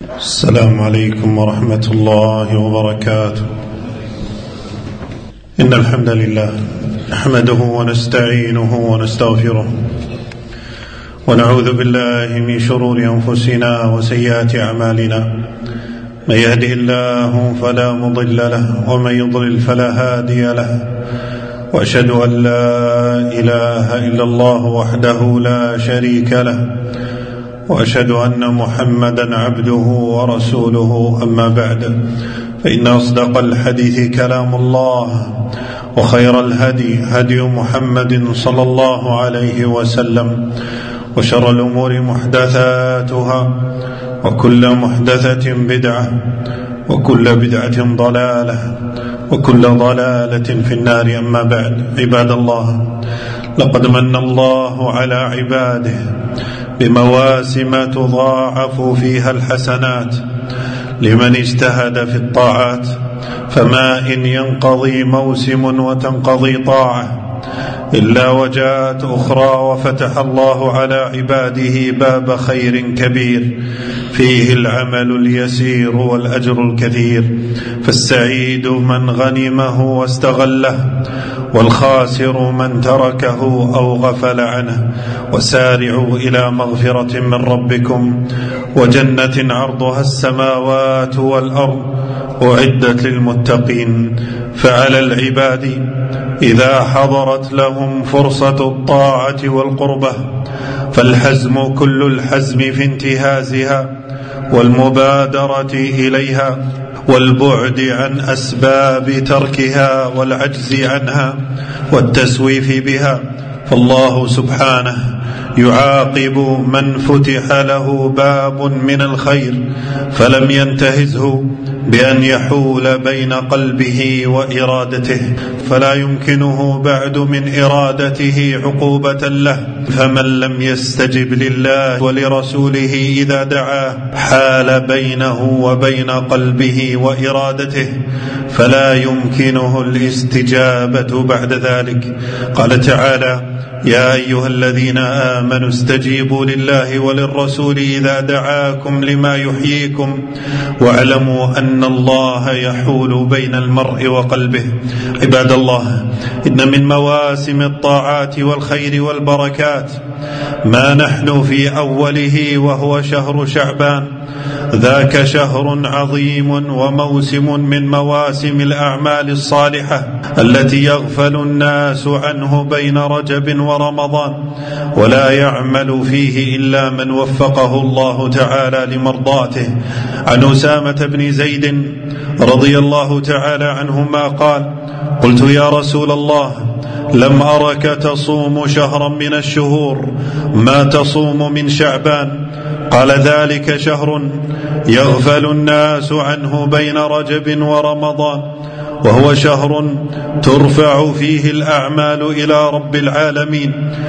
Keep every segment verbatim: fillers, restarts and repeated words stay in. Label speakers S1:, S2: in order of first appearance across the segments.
S1: السلام عليكم ورحمة الله وبركاته. إن الحمد لله نحمده ونستعينه ونستغفره ونعوذ بالله من شرور أنفسنا وسيئات أعمالنا. من يهده الله فلا مضل له ومن يضلل فلا هادي له، وأشهد أن لا إله إلا الله وحده لا شريك له، وأشهد أن محمدا عبده ورسوله. أما بعد، فإن أصدق الحديث كلام الله، وخير الهدي هدي محمد صلى الله عليه وسلم، وشر الأمور محدثاتها، وكل محدثة بدعة، وكل بدعة ضلالة، وكل ضلالة في النار. أما بعد، عباد الله، لقد من الله على عباده بمواسم تضاعف فيها الحسنات لمن اجتهد في الطاعات، فما إن ينقضي موسم وتنقضي طاعة إلا وجاءت أخرى، وفتح الله على عباده باب خير كبير فيه العمل اليسير والأجر الكثير. فالسعيد من غنمه واستغله، والخاسر من تركه أو غفل عنه. وسارعوا إلى مغفرة من ربكم وجنة عرضها السماوات والأرض أعدت للمتقين. فعلى العباد إذا حضرت لهم فرصة الطاعة والقربة فالحزم كل الحزم في انتهازها والمبادرة إليها، والبعد عن أسباب تركها والعجز عنها والتسويف بها. فالله سبحانه يعاقب من فتح له باب من الخير فلم ينتهزه بأن يحول بين قلبه وإرادته، فلا يمكنه بعد من إرادته عقوبة له. فمن لم يستجب لله ولرسوله إذا دعاه حال بينه وبين قلبه وإرادته، فلا يمكنه الاستجابة بعد ذلك. قال تعالى: يا أيها الذين آمنوا استجيبوا لله وللرسول إذا دعاكم لما يحييكم واعلموا أن الله يحول بين المرء وقلبه. عباد الله، إن من مواسم الطاعات والخير والبركات ما نحن في أوله، وهو شهر شعبان. ذاك شهر عظيم وموسم من مواسم الأعمال الصالحة التي يغفل الناس عنه بين رجب ورمضان، ولا يعمل فيه إلا من وفقه الله تعالى لمرضاته. عن أسامة بن زيد رضي الله تعالى عنهما قال: قلت يا رسول الله، لم أرك تصوم شهرا من الشهور ما تصوم من شعبان. قال: ذلك شهر يغفل الناس عنه بين رجب ورمضان، وهو شهر ترفع فيه الأعمال إلى رب العالمين،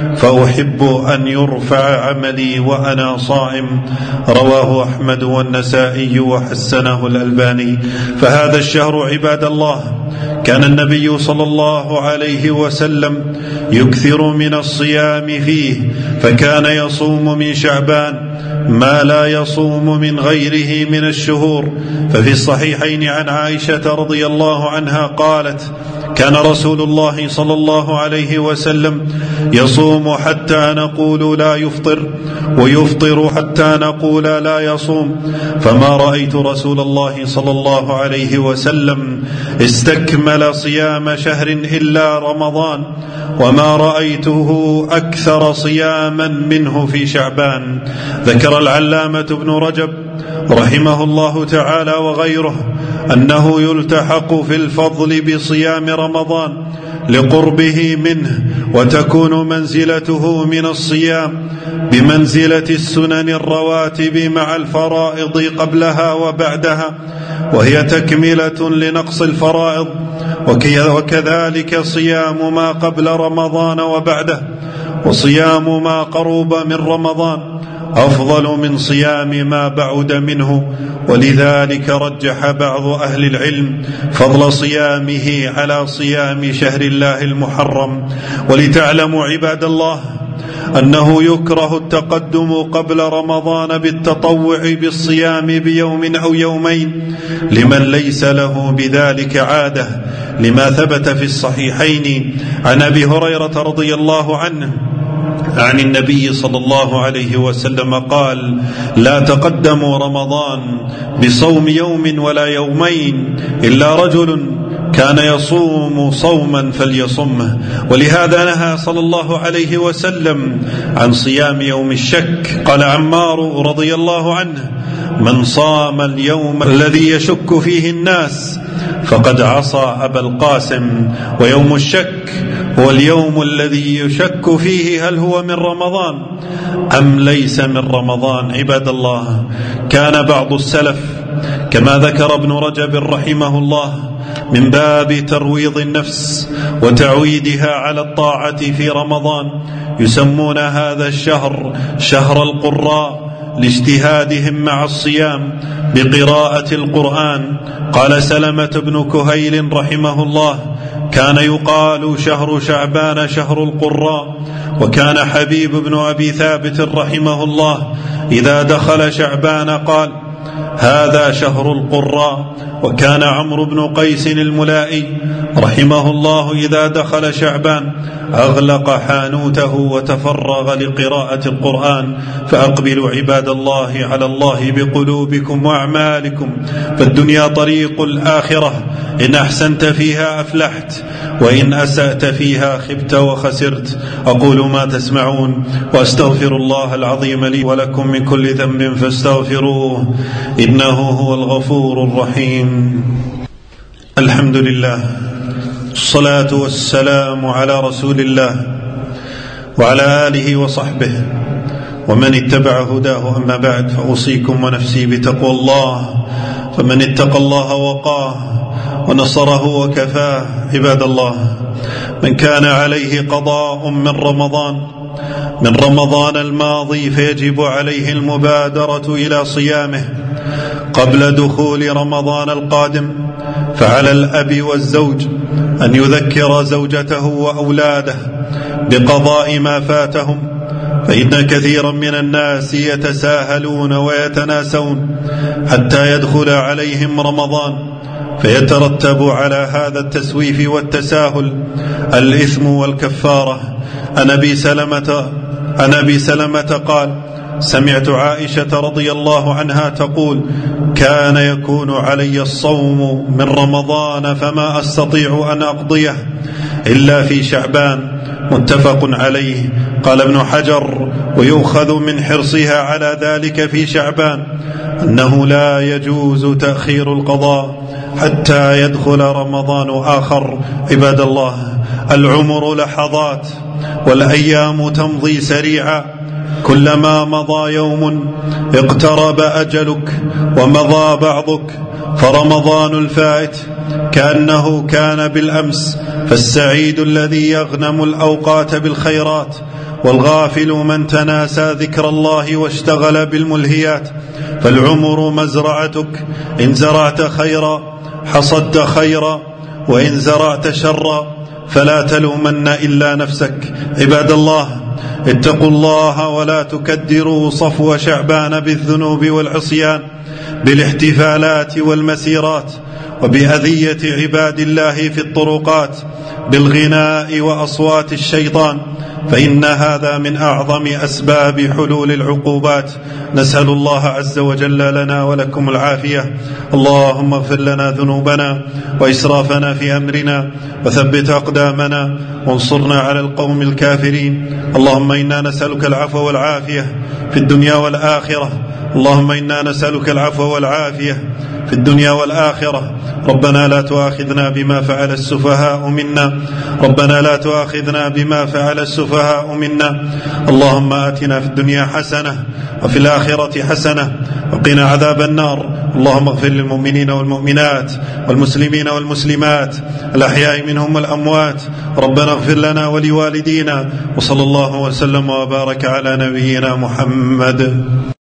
S1: فأحب أن يرفع عملي وأنا صائم. رواه أحمد والنسائي وحسنه الألباني. فهذا الشهر عباد الله كان النبي صلى الله عليه وسلم يكثر من الصيام فيه، فكان يصوم من شعبان ما لا يصوم من غيره من الشهور. ففي الصحيحين عن عائشة رضي الله عنها قالت: كان رسول الله صلى الله عليه وسلم يصوم حتى نقول لا يفطر، ويفطر حتى نقول لا يصوم، فما رأيت رسول الله صلى الله عليه وسلم استكمل صيام شهر إلا رمضان، وما رأيته أكثر صياما منه في شعبان. ذكر العلامة ابن رجب رحمه الله تعالى وغيره أنه يلتحق في الفضل بصيام رمضان لقربه منه، وتكون منزلته من الصيام بمنزلة السنن الرواتب مع الفرائض قبلها وبعدها، وهي تكملة لنقص الفرائض. وكذلك صيام ما قبل رمضان وبعده، وصيام ما قرب من رمضان أفضل من صيام ما بعد منه. ولذلك رجح بعض أهل العلم فضل صيامه على صيام شهر الله المحرم. ولتعلموا عباد الله أنه يكره التقدم قبل رمضان بالتطوع بالصيام بيوم أو يومين لمن ليس له بذلك عادة، لما ثبت في الصحيحين عن أبي هريرة رضي الله عنه عن النبي صلى الله عليه وسلم قال: لا تقدموا رمضان بصوم يوم ولا يومين إلا رجل كان يصوم صوما فليصمه. ولهذا نهى صلى الله عليه وسلم عن صيام يوم الشك. قال عمار رضي الله عنه: من صام اليوم الذي يشك فيه الناس فقد عصى أبا القاسم. ويوم الشك هو اليوم الذي يشك فيه هل هو من رمضان أم ليس من رمضان. عباد الله، كان بعض السلف كما ذكر ابن رجب رحمه الله من باب ترويض النفس وتعويدها على الطاعة في رمضان يسمون هذا الشهر شهر القراء لاجتهادهم مع الصيام بقراءة القرآن. قال سلمة بن كهيل رحمه الله: كان يقال شهر شعبان شهر القراء. وكان حبيب بن أبي ثابت رحمه الله إذا دخل شعبان قال: هذا شهر القراء. وكان عمرو بن قيس الملائي رحمه الله إذا دخل شعبان أغلق حانوته وتفرغ لقراءة القرآن. فأقبلوا عباد الله على الله بقلوبكم وأعمالكم، فالدنيا طريق الآخرة، إن أحسنت فيها أفلحت وإن أسأت فيها خبت وخسرت. أقول ما تسمعون وأستغفر الله العظيم لي ولكم من كل ذنب فاستغفروه إنه هو الغفور الرحيم. الحمد لله، الصلاة والسلام على رسول الله وعلى آله وصحبه ومن اتبع هداه. أما بعد، فأوصيكم ونفسي بتقوى الله، فمن اتقى الله وقاه ونصره وكفاه. عباد الله، من كان عليه قضاء من رمضان من رمضان الماضي فيجب عليه المبادرة إلى صيامه قبل دخول رمضان القادم. فعلى الأب والزوج أن يذكر زوجته وأولاده بقضاء ما فاتهم، فإن كثيرا من الناس يتساهلون ويتناسون حتى يدخل عليهم رمضان، فيترتب على هذا التسويف والتساهل الإثم والكفارة. عن أبي سلمة عن أبي سلمة قال: سمعت عائشة رضي الله عنها تقول: كان يكون علي الصوم من رمضان فما أستطيع أن أقضيه إلا في شعبان. متفق عليه. قال ابن حجر: ويؤخذ من حرصها على ذلك في شعبان أنه لا يجوز تأخير القضاء حتى يدخل رمضان آخر. عباد الله، العمر لحظات والأيام تمضي سريعا، كلما مضى يوم اقترب أجلك ومضى بعضك، فرمضان الفائت كأنه كان بالأمس. فالسعيد الذي يغنم الأوقات بالخيرات، والغافل من تناسى ذكر الله واشتغل بالملهيات. فالعمر مزرعتك، إن زرعت خيرا حصدت خيرا، وإن زرعت شرا فلا تلومن إلا نفسك. عباد الله، اتقوا الله ولا تكدروا صفو شعبان بالذنوب والعصيان، بالاحتفالات والمسيرات، وبأذية عباد الله في الطرقات، بالغناء وأصوات الشيطان، فإن هذا من أعظم أسباب حلول العقوبات. نسأل الله عز وجل لنا ولكم العافية. اللهم اغفر لنا ذنوبنا وإسرافنا في أمرنا، وثبت أقدامنا، وانصرنا على القوم الكافرين. اللهم إنا نسألك العفو والعافية في الدنيا والآخرة. اللهم إنا نسألك العفو والعافية في الدنيا والآخرة. ربنا لا تؤاخذنا بما فعل السفهاء منا ربنا لا تؤاخذنا بما فعل السفهاء منا. اللهم آتنا في الدنيا حسنة وفي الآخرة حسنة وقنا عذاب النار. اللهم اغفر للمؤمنين والمؤمنات والمسلمين والمسلمات الأحياء منهم والأموات. ربنا اغفر لنا ولوالدينا، وصلى الله وسلم وبارك على نبينا محمد.